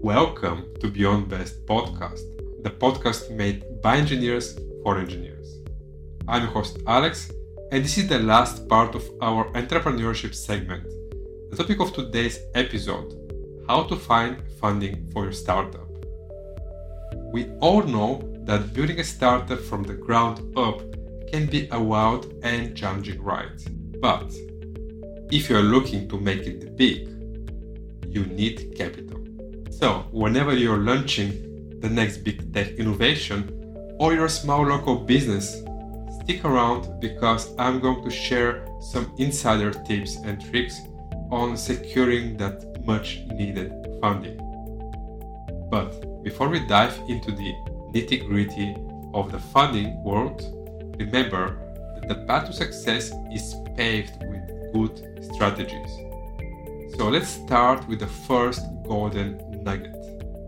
Welcome to Beyond Best podcast, the podcast made by engineers for engineers. I'm your host Alex, and this is the last part of our entrepreneurship segment. The topic of today's episode: how to find funding for your startup. We all know that building a startup from the ground up can be a wild and challenging ride. But if you're looking to make it big, you need capital. So whenever you're launching the next big tech innovation or your small local business, stick around because I'm going to share some insider tips and tricks on securing that much needed funding. But before we dive into the nitty-gritty of the funding world, remember that the path to success is paved with good strategies. So let's start with the first golden nugget.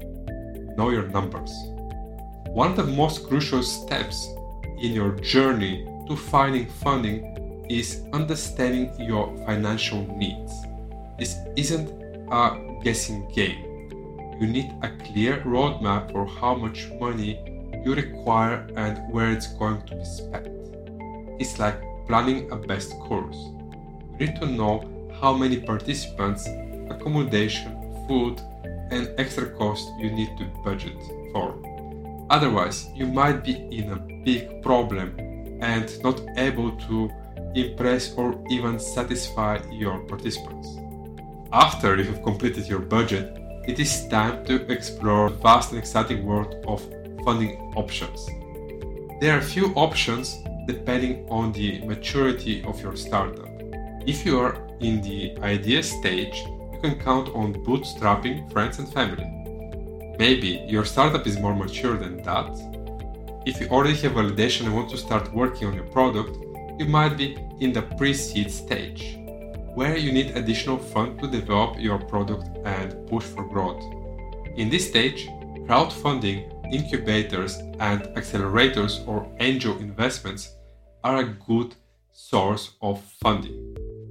Know your numbers. One of the most crucial steps in your journey to finding funding is understanding your financial needs. This isn't a guessing game. You need a clear roadmap for how much money you require and where it's going to be spent. It's like planning a best course. You need to know how many participants, accommodation, food, and extra costs you need to budget for. Otherwise, you might be in a big problem and not able to impress or even satisfy your participants. After you have completed your budget, it is time to explore the vast and exciting world of funding options. There are a few options depending on the maturity of your startup. If you are in the idea stage, you can count on bootstrapping friends and family. Maybe your startup is more mature than that. If you already have validation and want to start working on your product, you might be in the pre-seed stage, where you need additional funds to develop your product and push for growth. In this stage, crowdfunding, incubators, and accelerators or angel investments are a good source of funding.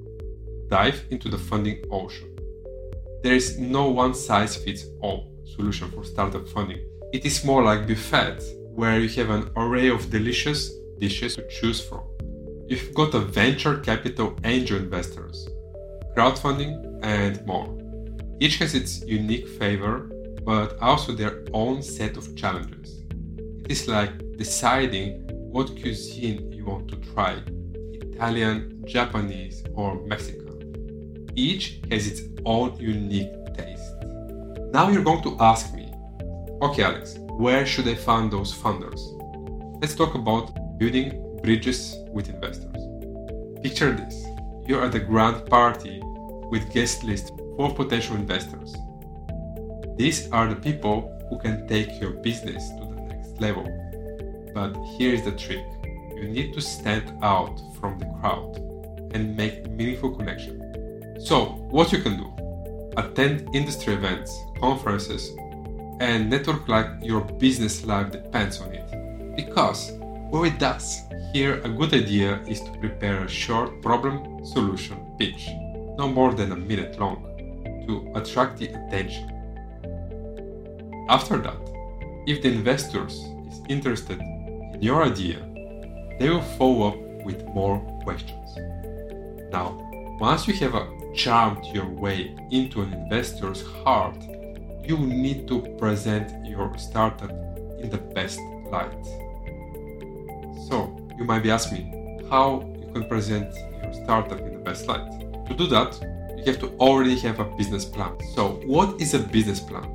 Dive into the funding ocean. There is no one-size-fits-all solution for startup funding. It is more like buffet, where you have an array of delicious dishes to choose from. You've got a venture capital angel investors, crowdfunding, and more. Each has its unique flavor, but also their own set of challenges. It is like deciding what cuisine you want to try: Italian, Japanese, or Mexican. Each has its own unique taste. Now you're going to ask me, okay Alex, where should I find those funders? Let's talk about building bridges with investors. Picture this: you're at a grand party with guest list for potential investors. These are the people who can take your business to the next level. But here's the trick: you need to stand out from the crowd and make meaningful connections. So, what you can do: attend industry events, conferences, and network like your business life depends on it. Because, well, it does. Here, a good idea is to prepare a short problem-solution pitch, no more than a minute long, to attract the attention. After that, if the investors is interested in your idea, they will follow up with more questions. Now, once you have charmed your way into an investor's heart, you need to present your startup in the best light. So, you might be asking me how you can present your startup in the best light. To do that, you have to already have a business plan. So, what is a business plan?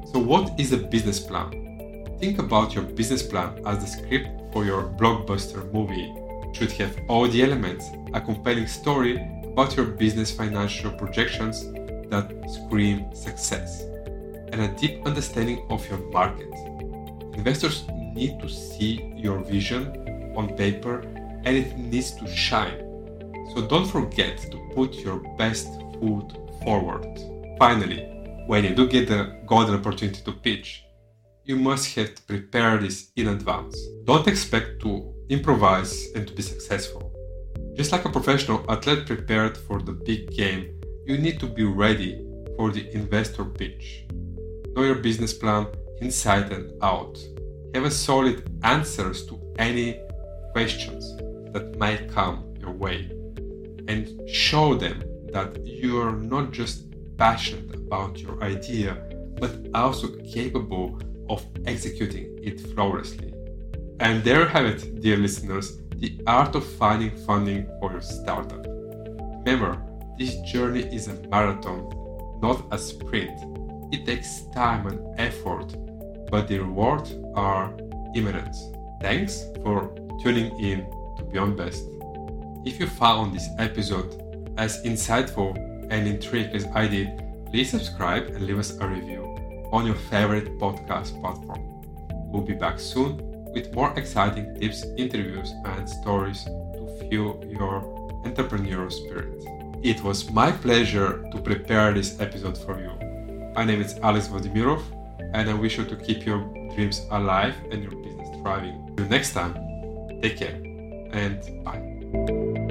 Think about your business plan as the script for your blockbuster movie. It should have all the elements, a compelling story about your business financial projections that scream success, and a deep understanding of your market. Investors need to see your vision on paper, and it needs to shine. So don't forget to put your best foot forward. Finally, when you do get the golden opportunity to pitch, you must have to prepare this in advance. Don't expect to improvise and to be successful. Just like a professional athlete prepared for the big game, you need to be ready for the investor pitch. Know your business plan inside and out. Have a solid answers to any questions that might come your way. And show them that you are not just passionate about your idea, but also capable of executing it flawlessly. And there you have it, dear listeners, the art of finding funding for your startup. Remember, this journey is a marathon, not a sprint. It takes time and effort, but the rewards are imminent. Thanks for tuning in to Beyond Best. If you found this episode as insightful and intriguing as I did, please subscribe and leave us a review on your favorite podcast platform. We'll be back soon with more exciting tips, interviews, and stories to fuel your entrepreneurial spirit. It was my pleasure to prepare this episode for you. My name is Alex Vladimirov, and I wish you to keep your dreams alive and your business thriving. Until next time, take care and bye.